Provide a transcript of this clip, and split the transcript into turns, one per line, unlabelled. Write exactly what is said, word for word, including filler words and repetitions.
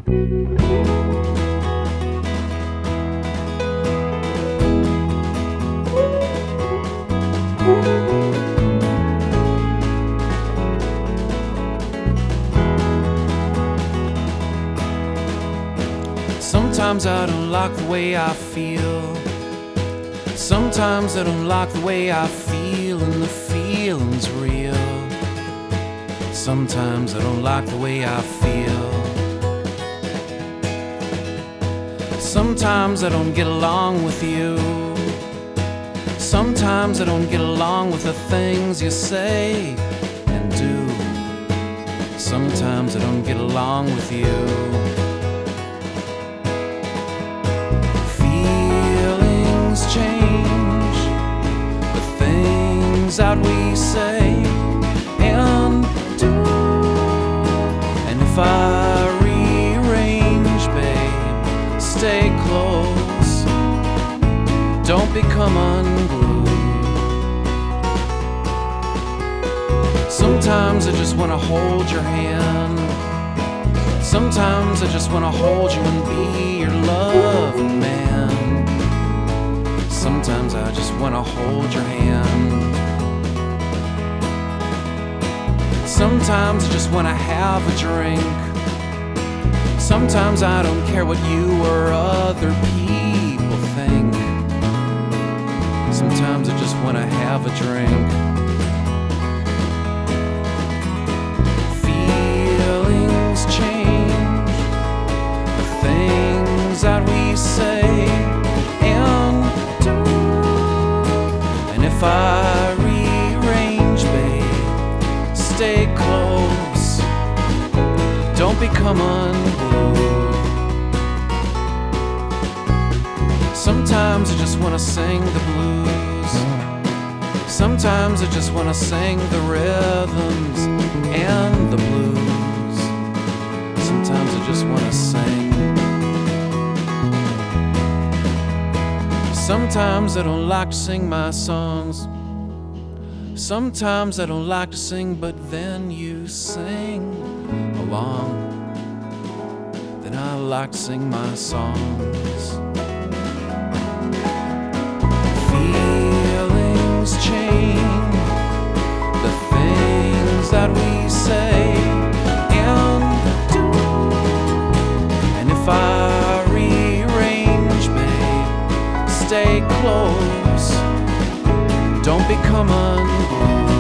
Sometimes I don't like the way I feel. Sometimes I don't like the way I feel, and the feeling's real. Sometimes I don't like the way I feel. Sometimes I don't get along with you. Sometimes I don't get along with the things you say and do. Sometimes I don't get along with you. Feelings change, the things that we say and do. And if I rearrange, babe, stay close, don't become unglued. Sometimes I just wanna hold your hand. Sometimes I just wanna hold you and be your loving man. Sometimes I just wanna hold your hand. Sometimes I just wanna have a drink. Sometimes I don't care what you or other people think. Sometimes I just wanna have a drink. Feelings change, the things that we say and do. And if I rearrange, babe, stay close, don't become unglued. Sometimes I just wanna sing the blues. Sometimes I just wanna sing the rhythms and the blues. Sometimes I just wanna sing. Sometimes I don't like to sing my songs. Sometimes I don't like to sing, but then you sing along. Then I like to sing my songs. Feelings change, the things that we say and do. And if I rearrange, babe, stay close, don't become unglued.